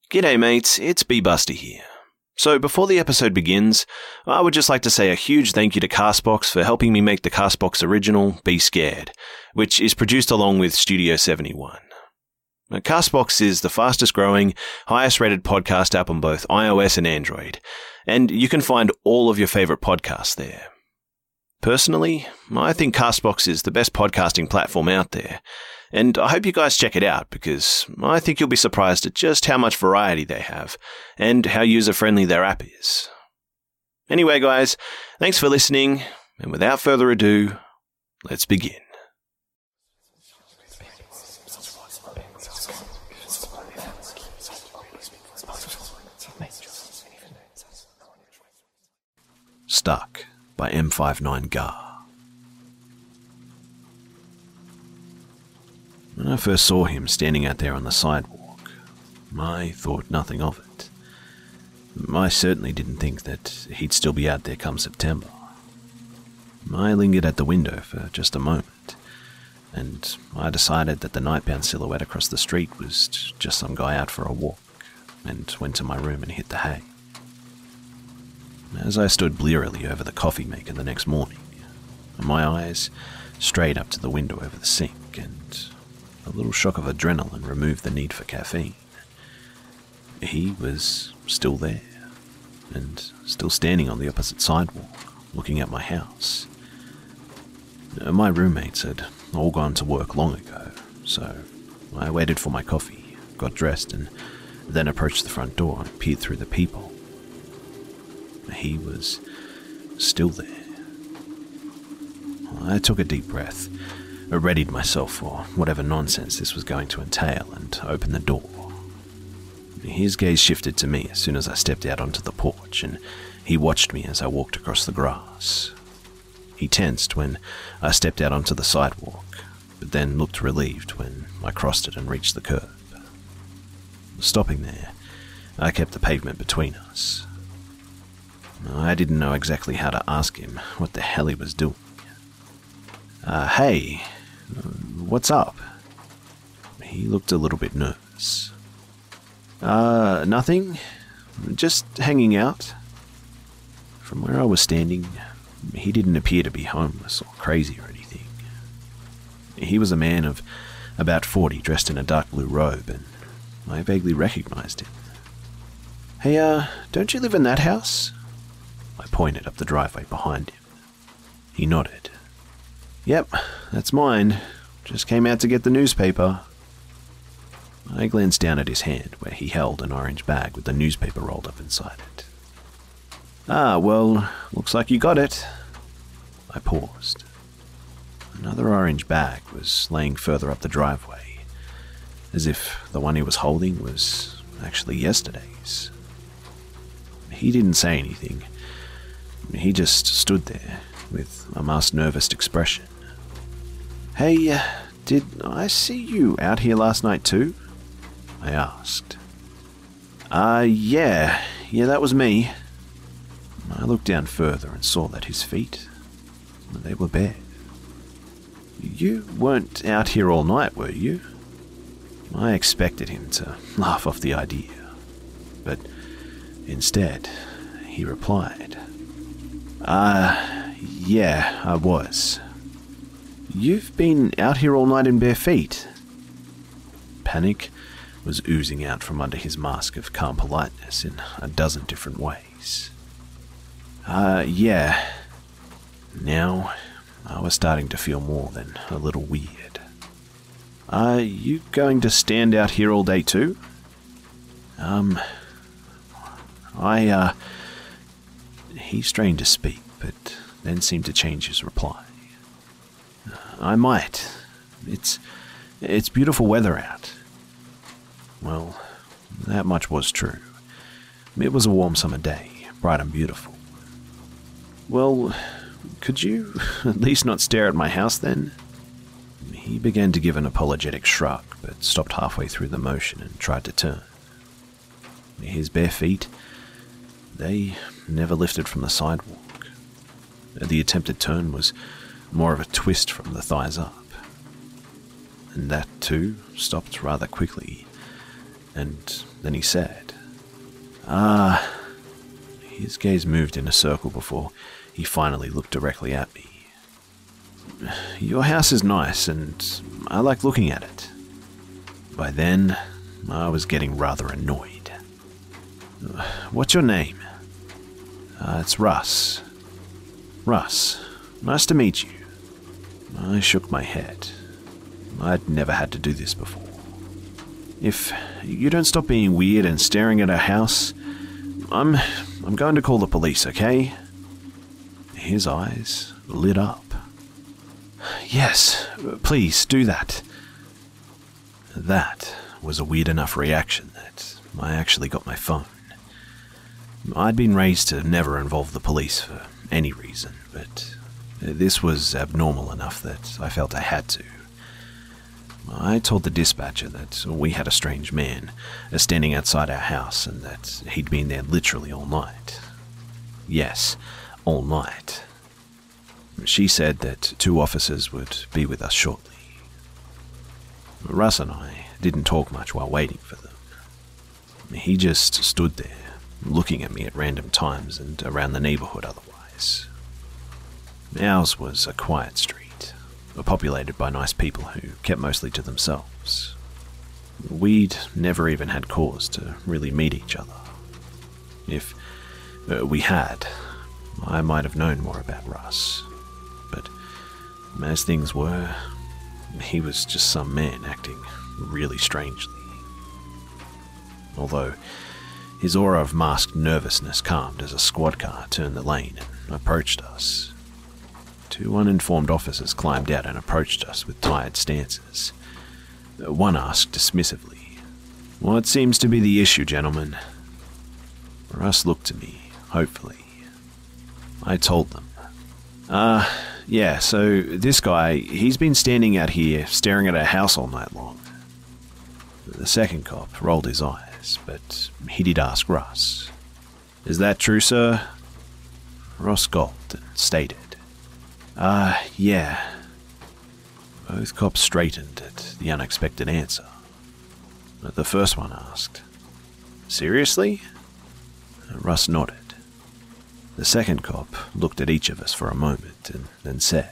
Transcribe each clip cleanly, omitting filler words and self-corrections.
G'day mates, it's B-Buster here. So before the episode begins, I would just like to say a huge thank you to Castbox for helping me make the Castbox original, Be Scared, which is produced along with Studio 71. Now, Castbox is the fastest growing, highest rated podcast app on both iOS and Android, and you can find all of your favourite podcasts there. Personally, I think Castbox is the best podcasting platform out there, and I hope you guys check it out because I think you'll be surprised at just how much variety they have and how user-friendly their app is. Anyway guys, thanks for listening, and without further ado, let's begin. Stuck by M59 Gar. When I first saw him standing out there on the sidewalk, I thought nothing of it. I certainly didn't think that he'd still be out there come September. I lingered at the window for just a moment, and I decided that the nightbound silhouette across the street was just some guy out for a walk, and went to my room and hit the hay. As I stood blearily over the coffee maker the next morning, my eyes strayed up to the window over the sink, and a little shock of adrenaline removed the need for caffeine. He was still there, and still standing on the opposite sidewalk, looking at my house. My roommates had all gone to work long ago, so I waited for my coffee, got dressed, and then approached the front door and peered through the peephole. He was still there. I took a deep breath, readied myself for whatever nonsense this was going to entail, and opened the door. His gaze shifted to me as soon as I stepped out onto the porch, and he watched me as I walked across the grass. He tensed when I stepped out onto the sidewalk, but then looked relieved when I crossed it and reached the curb. Stopping there, I kept the pavement between us. I didn't know exactly how to ask him what the hell he was doing. Hey, what's up? He looked a little bit nervous. Nothing. Just hanging out. From where I was standing, he didn't appear to be homeless or crazy or anything. He was a man of about 40 dressed in a dark blue robe, and I vaguely recognized him. Hey, don't you live in that house? I pointed up the driveway behind him. He nodded. Yep, that's mine. Just came out to get the newspaper. I glanced down at his hand where he held an orange bag with the newspaper rolled up inside it. Ah, well, looks like you got it. I paused. Another orange bag was laying further up the driveway, as if the one he was holding was actually yesterday's. He didn't say anything. He just stood there with a masked, nervous expression. Hey, did I see you out here last night too? I asked. Yeah, that was me. I looked down further and saw that his feet, they were bare. You weren't out here all night, were you? I expected him to laugh off the idea, but instead, he replied, yeah, I was. You've been out here all night in bare feet? Panic was oozing out from under his mask of calm politeness in a dozen different ways. Yeah. Now, I was starting to feel more than a little weird. Are you going to stand out here all day too? He strained to speak, but then seemed to change his reply. I might. It's beautiful weather out. Well, that much was true. It was a warm summer day, bright and beautiful. Well, could you at least not stare at my house then? He began to give an apologetic shrug, but stopped halfway through the motion and tried to turn. His bare feet, they never lifted from the sidewalk. The attempted turn was more of a twist from the thighs up. And that, too, stopped rather quickly, And then he said, His gaze moved in a circle before he finally looked directly at me. Your house is nice, and I like looking at it. By then, I was getting rather annoyed. What's your name? It's Russ. Russ, nice to meet you. I shook my head. I'd never had to do this before. If you don't stop being weird and staring at our house, I'm going to call the police, okay? His eyes lit up. Yes, please do that. That was a weird enough reaction that I actually got my phone. I'd been raised to never involve the police for any reason, but this was abnormal enough that I felt I had to. I told the dispatcher that we had a strange man standing outside our house and that he'd been there literally all night. Yes, all night. She said that 2 officers would be with us shortly. Russ and I didn't talk much while waiting for them. He just stood there, looking at me at random times and around the neighborhood otherwise. Ours was a quiet street, populated by nice people who kept mostly to themselves. We'd never even had cause to really meet each other. If we had, I might have known more about Russ. But as things were, he was just some man acting really strangely. Although his aura of masked nervousness calmed as a squad car turned the lane and approached us. 2 uninformed officers climbed out and approached us with tired stances. One asked dismissively, "What seems to be the issue, gentlemen?" Russ looked to me, hopefully. I told them, yeah, so this guy, he's been standing out here staring at our house all night long." The second cop rolled his eyes, but he did ask Russ, "Is that true, sir?" Ross gulped and stated, yeah." Both cops straightened at the unexpected answer. The first one asked, "Seriously?" Russ nodded. The second cop looked at each of us for a moment and then said,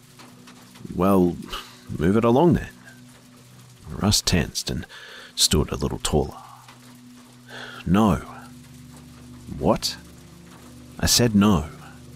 "Well, move it along then." Russ tensed and stood a little taller. "No." "What?" I said no.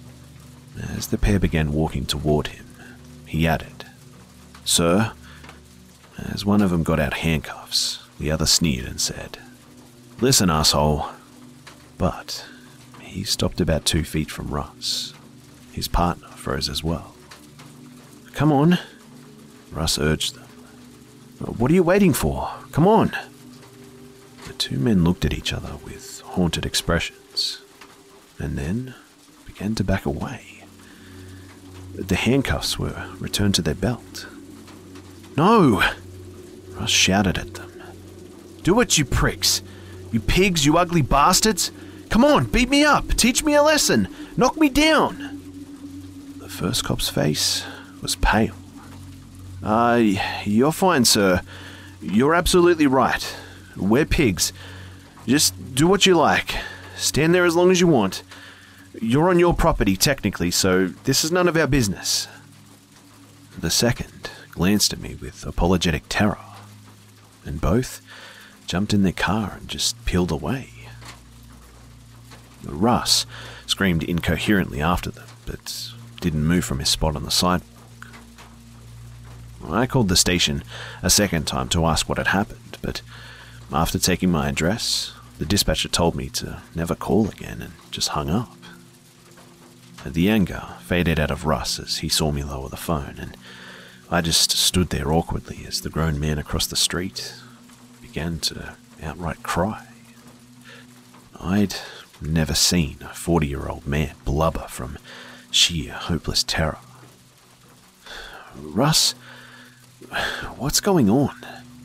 As the pair began walking toward him, he added, "Sir?" As one of them got out handcuffs, the other sneered and said, "Listen, asshole." But he stopped about 2 feet from Russ. His partner froze as well. "Come on," Russ urged them. "What are you waiting for? Come on." The 2 men looked at each other with haunted expressions, and then began to back away. The handcuffs were returned to their belt. "No!" Russ shouted at them. "Do it, you pricks! You pigs, you ugly bastards! Come on, beat me up! Teach me a lesson! Knock me down!" The first cop's face was pale. You're fine, sir. You're absolutely right. We're pigs. Just do what you like. Stand there as long as you want. You're on your property, technically, so this is none of our business." The second glanced at me with apologetic terror, and both jumped in their car and just peeled away. Russ screamed incoherently after them, but didn't move from his spot on the sidewalk. I called the station a second time to ask what had happened, but after taking my address, the dispatcher told me to never call again and just hung up. The anger faded out of Russ as he saw me lower the phone, and I just stood there awkwardly as the grown man across the street began to outright cry. I'd never seen a 40-year-old man blubber from sheer hopeless terror. "Russ, what's going on?"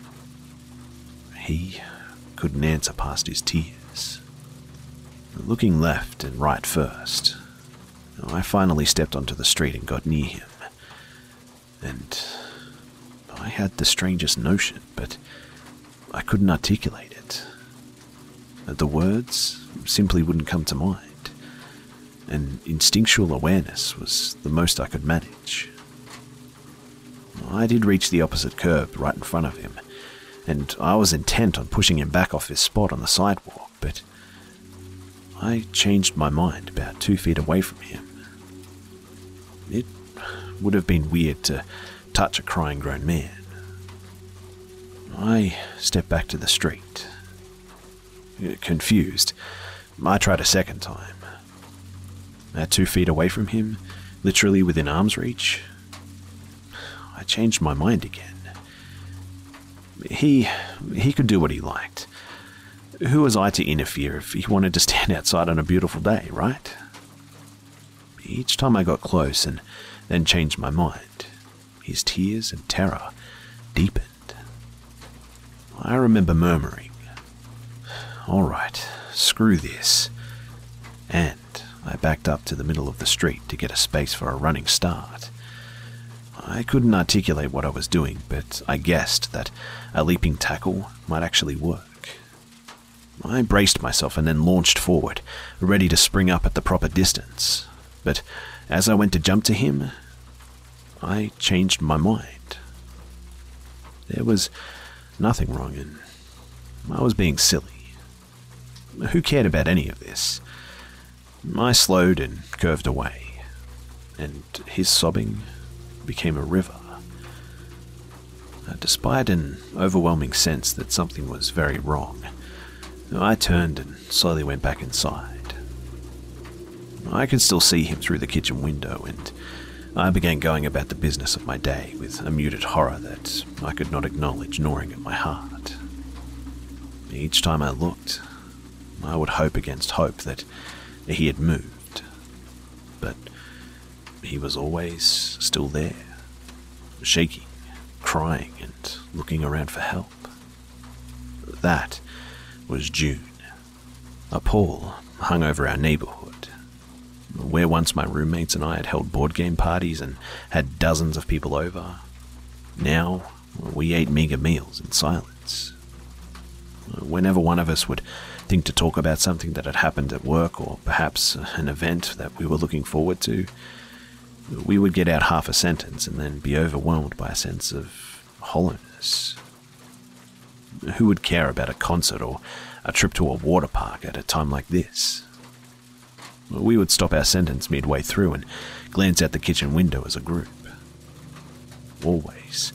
He couldn't answer past his tears. Looking left and right first, I finally stepped onto the street and got near him. And I had the strangest notion, but I couldn't articulate it. The words simply wouldn't come to mind, and instinctual awareness was the most I could manage. I did reach the opposite curb right in front of him, and I was intent on pushing him back off his spot on the sidewalk, but I changed my mind about 2 feet away from him. It would have been weird to touch a crying grown man. I stepped back to the street. Confused, I tried a second time. At 2 feet away from him, literally within arm's reach, I changed my mind again. He could do what he liked. Who was I to interfere if he wanted to stand outside on a beautiful day, right? Each time I got close and then changed my mind, his tears and terror deepened. I remember murmuring, "All right, screw this," and I backed up to the middle of the street to get a space for a running start. I couldn't articulate what I was doing, but I guessed that a leaping tackle might actually work. I braced myself and then launched forward, ready to spring up at the proper distance. But as I went to jump to him, I changed my mind. There was nothing wrong, and I was being silly. Who cared about any of this? I slowed and curved away, and his sobbing became a river. Despite an overwhelming sense that something was very wrong, I turned and slowly went back inside. I could still see him through the kitchen window, and I began going about the business of my day with a muted horror that I could not acknowledge gnawing at my heart. Each time I looked, I would hope against hope that he had moved, but he was always still there, shaking, crying, and looking around for help. That was June. A pall hung over our neighborhood. Where once my roommates and I had held board game parties and had dozens of people over, now we ate meager meals in silence. Whenever one of us would think to talk about something that had happened at work, or perhaps an event that we were looking forward to, we would get out half a sentence and then be overwhelmed by a sense of hollowness. Who would care about a concert or a trip to a water park at a time like this? We would stop our sentence midway through and glance out the kitchen window as a group. Always,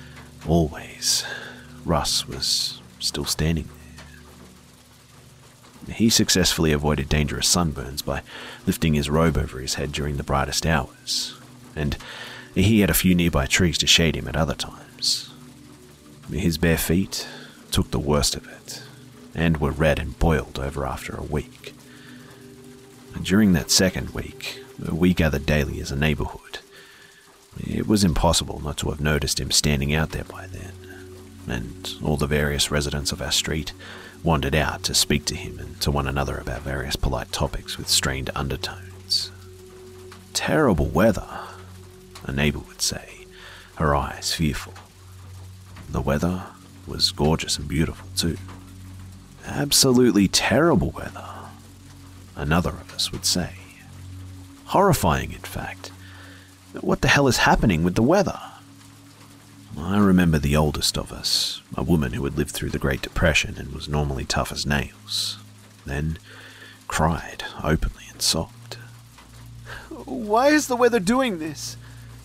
Russ was still standing there. He successfully avoided dangerous sunburns by lifting his robe over his head during the brightest hours, and he had a few nearby trees to shade him at other times. His bare feet took the worst of it, and were red and boiled over after a week. During that second week, we gathered daily as a neighborhood. It was impossible not to have noticed him standing out there by then, and all the various residents of our street wandered out to speak to him and to one another about various polite topics with strained undertones. "Terrible weather," a neighbor would say, her eyes fearful. The weather was gorgeous and beautiful too. "Absolutely terrible weather," another of us would say. "Horrifying, in fact. What the hell is happening with the weather?" I remember the oldest of us, a woman who had lived through the Great Depression and was normally tough as nails, then cried openly and sobbed. "Why is the weather doing this?"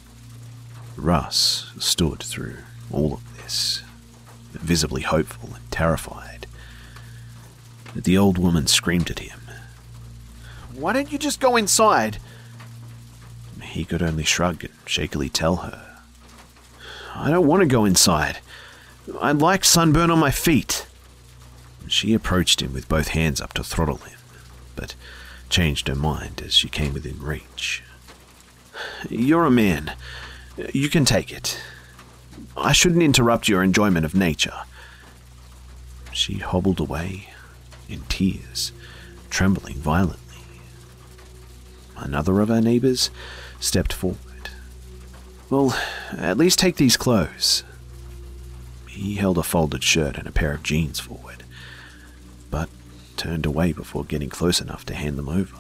Russ stood through all of this, visibly hopeful and terrified. The old woman screamed at him. "Why don't you just go inside?" He could only shrug and shakily tell her, "I don't want to go inside. I'd like sunburn on my feet." She approached him with both hands up to throttle him, but changed her mind as she came within reach. "You're a man. You can take it. I shouldn't interrupt your enjoyment of nature." She hobbled away in tears, trembling violently. Another of our neighbors stepped forward. "Well, at least take these clothes." He held a folded shirt and a pair of jeans forward, but turned away before getting close enough to hand them over.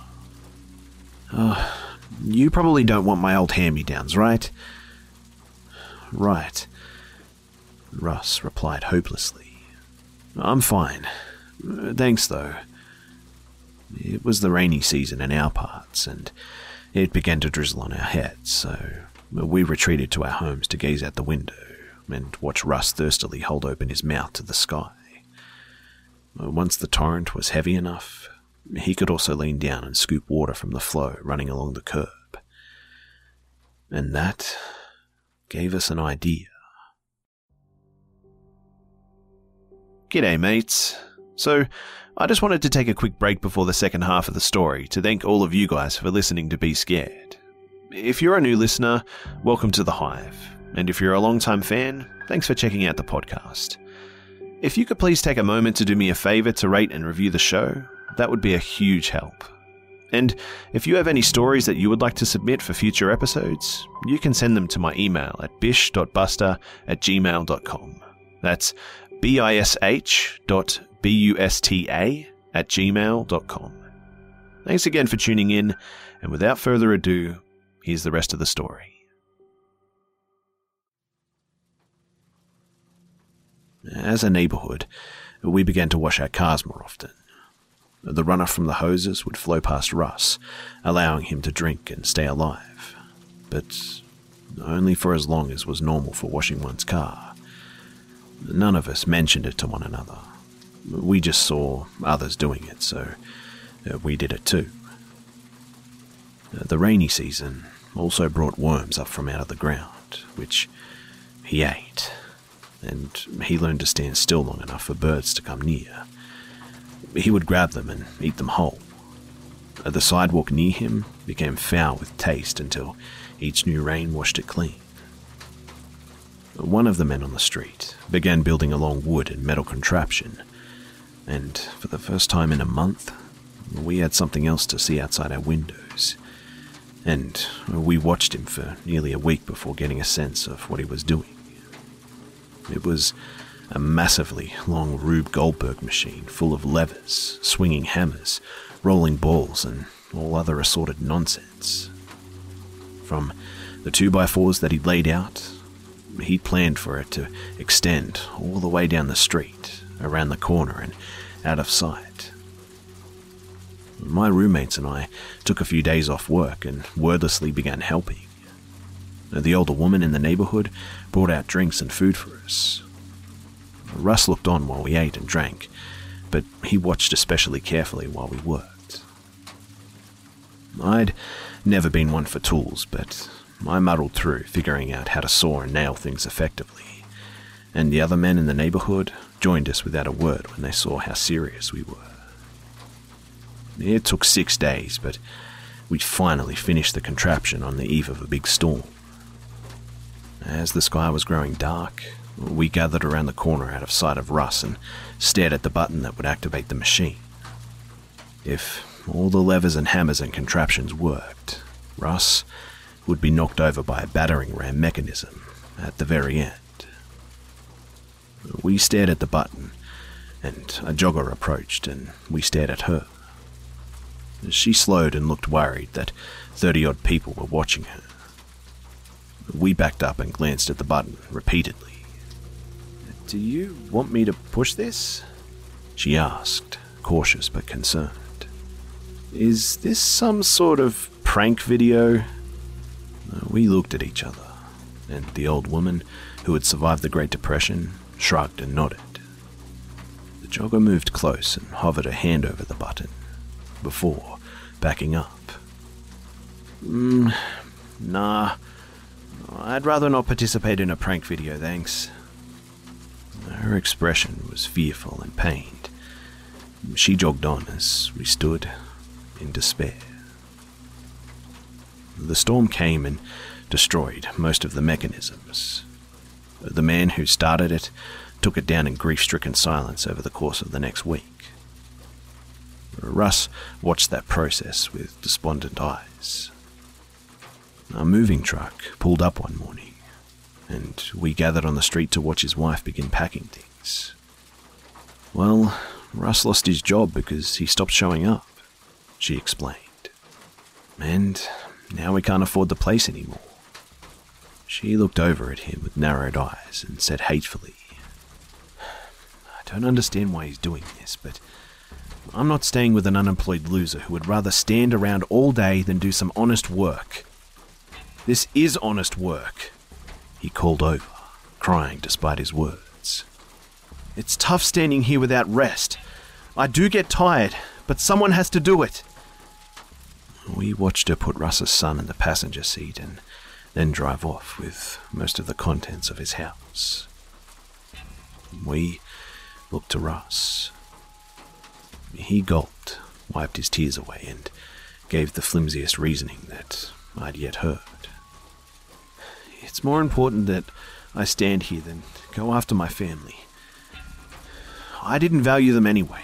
You probably don't want my old hand-me-downs, right? Right, Russ replied hopelessly. I'm fine. Thanks, though. It was the rainy season in our parts, and it began to drizzle on our heads, so we retreated to our homes to gaze out the window and watch Russ thirstily hold open his mouth to the sky. Once the torrent was heavy enough, he could also lean down and scoop water from the flow running along the curb. And that gave us an idea. G'day, mates. So, I just wanted to take a quick break before the second half of the story to thank all of you guys for listening to Be Scared. If you're a new listener, welcome to The Hive. And if you're a long-time fan, thanks for checking out the podcast. If you could please take a moment to do me a favor to rate and review the show, that would be a huge help. And if you have any stories that you would like to submit for future episodes, you can send them to my email at bish.buster@gmail.com. That's bish.busta@gmail.com. Thanks again for tuning in, and without further ado, here's the rest of the story. As a neighbourhood, we began to wash our cars more often. The runoff from the hoses would flow past Russ, allowing him to drink and stay alive, but only for as long as was normal for washing one's car. None of us mentioned it to one another. We just saw others doing it, so we did it too. The rainy season also brought worms up from out of the ground, which he ate, and he learned to stand still long enough for birds to come near. He would grab them and eat them whole. The sidewalk near him became foul with taste until each new rain washed it clean. One of the men on the street began building a long wood and metal contraption, and for the first time in a month, we had something else to see outside our windows, and we watched him for nearly a week before getting a sense of what he was doing. It was a massively long Rube Goldberg machine full of levers, swinging hammers, rolling balls, and all other assorted nonsense. From the 2x4s that he'd laid out, he'd planned for it to extend all the way down the street, around the corner, and out of sight. My roommates and I took a few days off work and wordlessly began helping. The older woman in the neighbourhood brought out drinks and food for us. Russ looked on while we ate and drank, but he watched especially carefully while we worked. I'd never been one for tools, but I muddled through, figuring out how to saw and nail things effectively, and the other men in the neighbourhood joined us without a word when they saw how serious we were. It took 6 days, but we finally finished the contraption on the eve of a big storm. As the sky was growing dark, we gathered around the corner out of sight of Russ and stared at the button that would activate the machine. If all the levers and hammers and contraptions worked, Russ would be knocked over by a battering ram mechanism at the very end. We stared at the button, and a jogger approached, and we stared at her. She slowed and looked worried that 30-odd people were watching her. We backed up and glanced at the button repeatedly. "Do you want me to push this?" she asked, cautious but concerned. "Is this some sort of prank video?" We looked at each other, and the old woman, who had survived the Great Depression, shrugged and nodded. The jogger moved close and hovered her hand over the button, before backing up. Nah, I'd rather not participate in a prank video, thanks." Her expression was fearful and pained. She jogged on as we stood in despair. The storm came and destroyed most of the mechanisms. The man who started it took it down in grief-stricken silence over the course of the next week. Russ watched that process with despondent eyes. A moving truck pulled up one morning, and we gathered on the street to watch his wife begin packing things. Well, Russ lost his job because he stopped showing up, she explained. And now we can't afford the place anymore. She looked over at him with narrowed eyes and said hatefully, I don't understand why he's doing this, but I'm not staying with an unemployed loser who would rather stand around all day than do some honest work. This is honest work, he called over, crying despite his words. It's tough standing here without rest. I do get tired, but someone has to do it. We watched her put Russ's son in the passenger seat and then drive off with most of the contents of his house. We looked to Russ. He gulped, wiped his tears away, and gave the flimsiest reasoning that I'd yet heard. It's more important that I stand here than go after my family. I didn't value them anyway.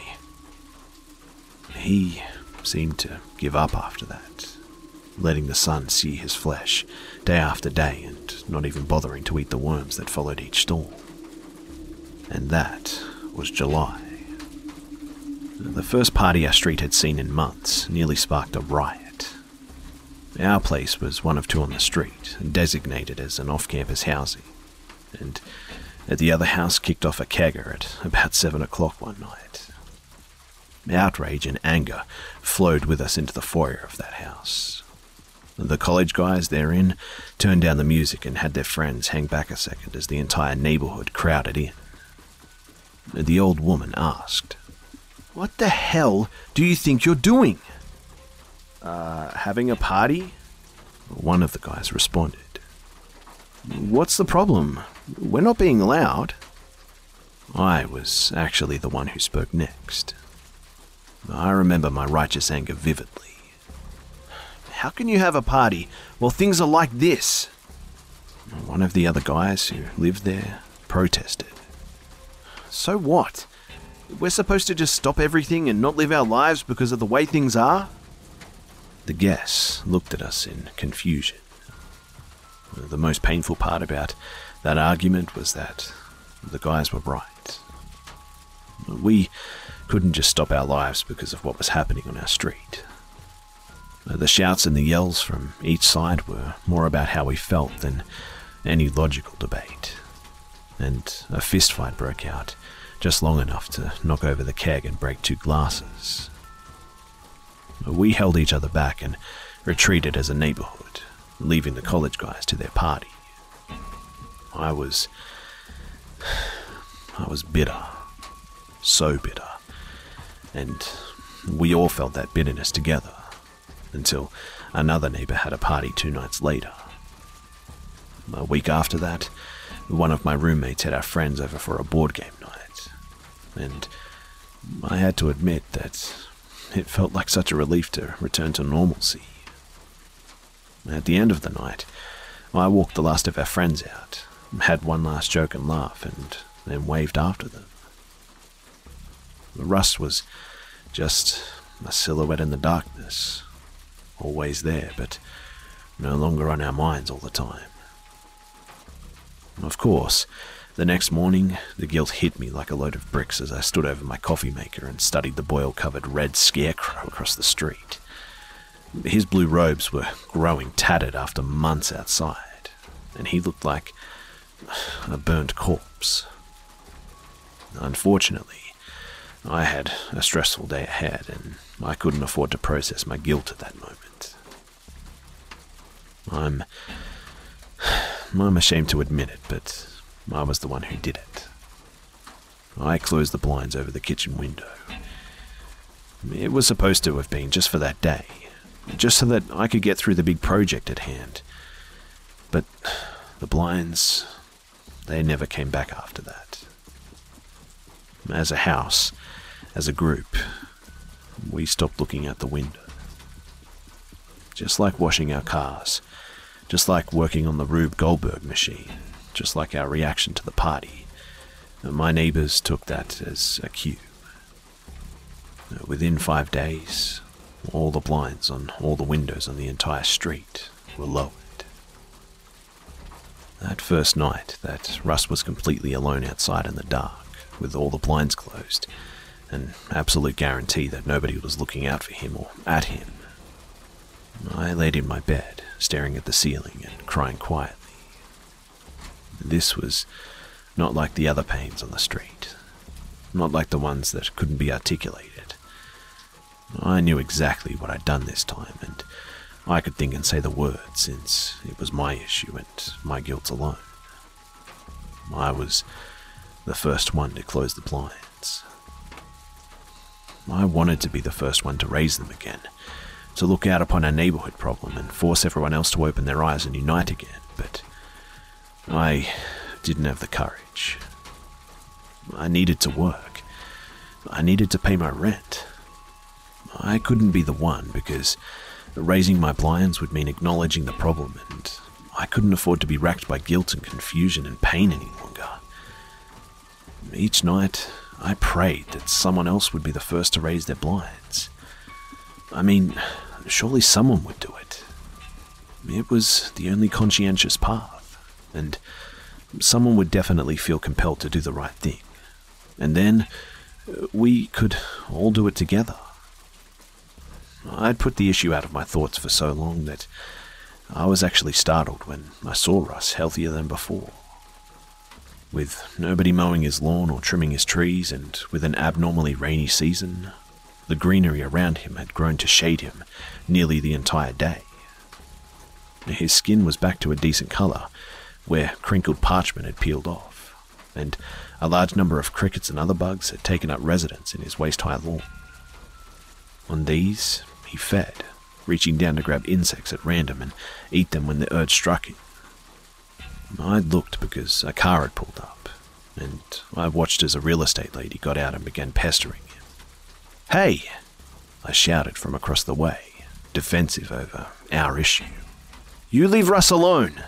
He seemed to give up after that, letting the sun see his flesh day after day and not even bothering to eat the worms that followed each storm. And that was July. The first party our street had seen in months nearly sparked a riot. Our place was one of two on the street, designated as an off-campus housing, and the other house kicked off a kegger at about 7 o'clock one night. Outrage and anger flowed with us into the foyer of that house. The college guys therein turned down the music and had their friends hang back a second as the entire neighborhood crowded in. The old woman asked, "What the hell do you think you're doing?" Having a party?" One of the guys responded. "What's the problem? We're not being loud." I was actually the one who spoke next. I remember my righteous anger vividly. "How can you have a party while things are like this?" One of the other guys who lived there protested. "So what? We're supposed to just stop everything and not live our lives because of the way things are?" The guests looked at us in confusion. The most painful part about that argument was that the guys were right. We couldn't just stop our lives because of what was happening on our street. The shouts and the yells from each side were more about how we felt than any logical debate, and a fistfight broke out just long enough to knock over the keg and break 2 glasses. We held each other back and retreated as a neighborhood, leaving the college guys to their party. I was bitter, so bitter, and we all felt that bitterness together, until another neighbor had a party 2 nights later. A week after that, one of my roommates had our friends over for a board game night, and I had to admit that it felt like such a relief to return to normalcy. At the end of the night, I walked the last of our friends out, had one last joke and laugh, and then waved after them. Russ was just a silhouette in the darkness, always there, but no longer on our minds all the time. Of course, the next morning, the guilt hit me like a load of bricks as I stood over my coffee maker and studied the boil-covered red scarecrow across the street. His blue robes were growing tattered after months outside, and he looked like a burnt corpse. Unfortunately, I had a stressful day ahead, and I couldn't afford to process my guilt at that moment. I'm ashamed to admit it, but I was the one who did it. I closed the blinds over the kitchen window. It was supposed to have been just for that day, just so that I could get through the big project at hand. But the blinds, they never came back after that. As a house, as a group, we stopped looking out the window. Just like washing our cars, just like working on the Rube Goldberg machine, just like our reaction to the party, my neighbors took that as a cue. Within 5 days, all the blinds on all the windows on the entire street were lowered. That first night that Russ was completely alone outside in the dark, with all the blinds closed, an absolute guarantee that nobody was looking out for him or at him. I laid in my bed, staring at the ceiling and crying quietly. This was not like the other pains on the street, not like the ones that couldn't be articulated. I knew exactly what I'd done this time, and I could think and say the words since it was my issue and my guilt alone. I was the first one to close the blinds. I wanted to be the first one to raise them again, to look out upon our neighborhood problem and force everyone else to open their eyes and unite again, but I didn't have the courage. I needed to work. I needed to pay my rent. I couldn't be the one because raising my blinds would mean acknowledging the problem, and I couldn't afford to be racked by guilt and confusion and pain any longer. Each night, I prayed that someone else would be the first to raise their blinds. I mean, surely someone would do it. It was the only conscientious path, and someone would definitely feel compelled to do the right thing. And then we could all do it together. I'd put the issue out of my thoughts for so long that I was actually startled when I saw Russ healthier than before. With nobody mowing his lawn or trimming his trees, and with an abnormally rainy season, the greenery around him had grown to shade him nearly the entire day. His skin was back to a decent colour, where crinkled parchment had peeled off, and a large number of crickets and other bugs had taken up residence in his waist-high lawn. On these, he fed, reaching down to grab insects at random and eat them when the urge struck him. I looked because a car had pulled up, and I watched as a real estate lady got out and began pestering him. "Hey!" I shouted from across the way, defensive over our issue. "You leave Russ alone!"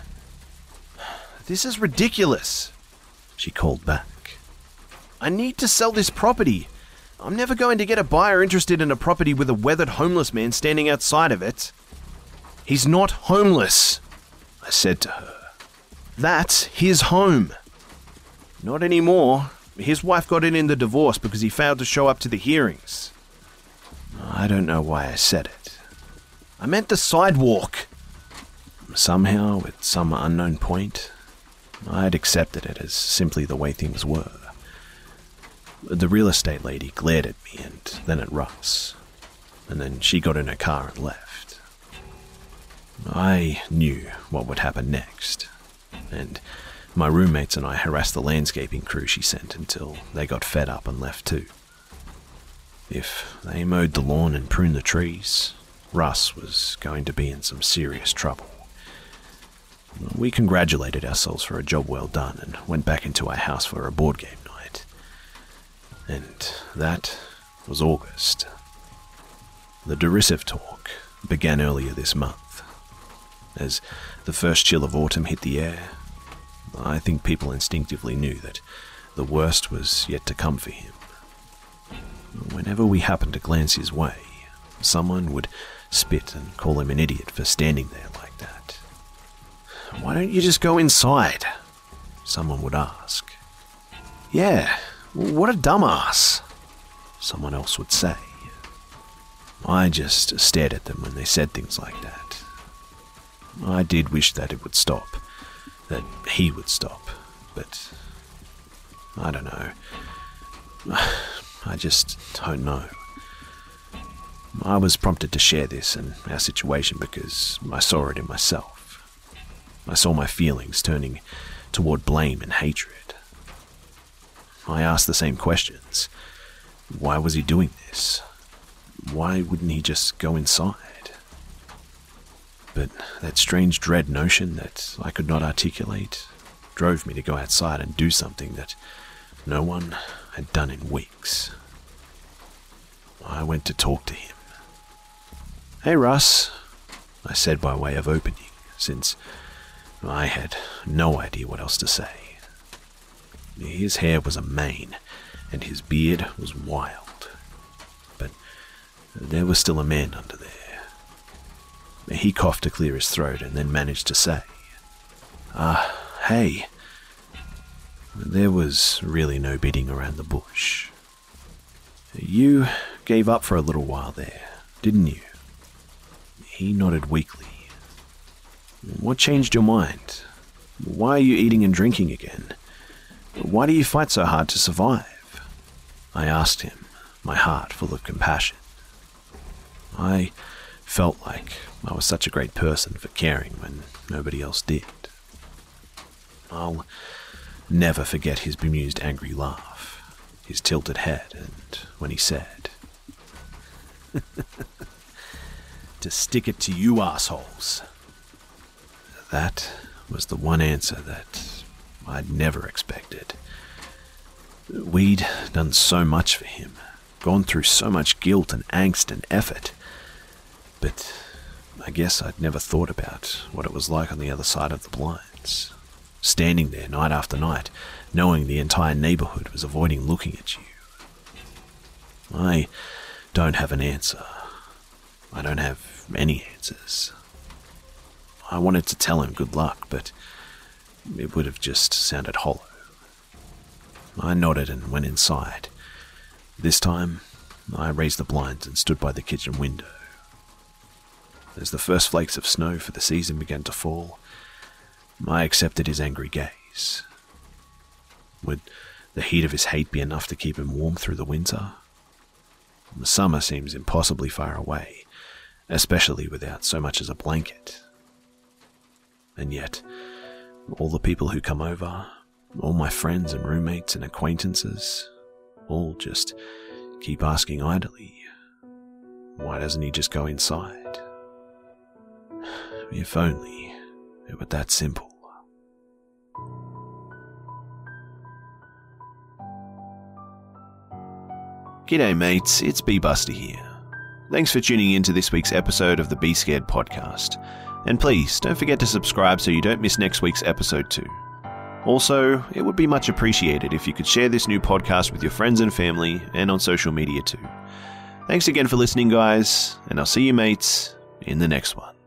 "This is ridiculous," she called back. "I need to sell this property. I'm never going to get a buyer interested in a property with a weathered homeless man standing outside of it." "He's not homeless," I said to her. "That's his home." "Not anymore. His wife got in the divorce because he failed to show up to the hearings." I don't know why I said it. "I meant the sidewalk." Somehow, at some unknown point, I'd accepted it as simply the way things were. The real estate lady glared at me and then at Russ, and then she got in her car and left. I knew what would happen next, and my roommates and I harassed the landscaping crew she sent until they got fed up and left too. If they mowed the lawn and pruned the trees, Russ was going to be in some serious trouble. We congratulated ourselves for a job well done and went back into our house for a board game night. And that was August. The derisive talk began earlier this month. As the first chill of autumn hit the air, I think people instinctively knew that the worst was yet to come for him. Whenever we happened to glance his way, someone would spit and call him an idiot for standing there like that. "Why don't you just go inside?" someone would ask. "Yeah, what a dumbass," someone else would say. I just stared at them when they said things like that. I did wish that it would stop, that he would stop, but I don't know. I just don't know. I was prompted to share this and our situation because I saw it in myself. I saw my feelings turning toward blame and hatred. I asked the same questions. Why was he doing this? Why wouldn't he just go inside? But that strange dread notion that I could not articulate drove me to go outside and do something that no one had done in weeks. I went to talk to him. "Hey, Russ," I said by way of opening, since I had no idea what else to say. His hair was a mane, and his beard was wild. But there was still a man under there. He coughed to clear his throat and then managed to say, "Hey." There was really no beating around the bush. You gave up for a little while there, didn't you? He nodded weakly. What changed your mind? Why are you eating and drinking again? Why do you fight so hard to survive? I asked him, my heart full of compassion. I felt like I was such a great person for caring when nobody else did. I'll never forget his bemused, angry laugh, his tilted head, and when he said, "To stick it to you assholes." That was the one answer that I'd never expected. We'd done so much for him, gone through so much guilt and angst and effort, but I guess I'd never thought about what it was like on the other side of the blinds, standing there night after night, knowing the entire neighborhood was avoiding looking at you. I don't have an answer. I don't have any answers. I wanted to tell him good luck, but it would have just sounded hollow. I nodded and went inside. This time, I raised the blinds and stood by the kitchen window. As the first flakes of snow for the season began to fall, I accepted his angry gaze. Would the heat of his hate be enough to keep him warm through the winter? The summer seems impossibly far away, especially without so much as a blanket. And yet, all the people who come over, all my friends and roommates and acquaintances, all just keep asking idly, why doesn't he just go inside? If only it were that simple. G'day mates, it's B-Buster here. Thanks for tuning in to this week's episode of the Be Scared podcast. And please, don't forget to subscribe so you don't miss next week's episode too. Also, it would be much appreciated if you could share this new podcast with your friends and family and on social media too. Thanks again for listening, guys, and I'll see you mates in the next one.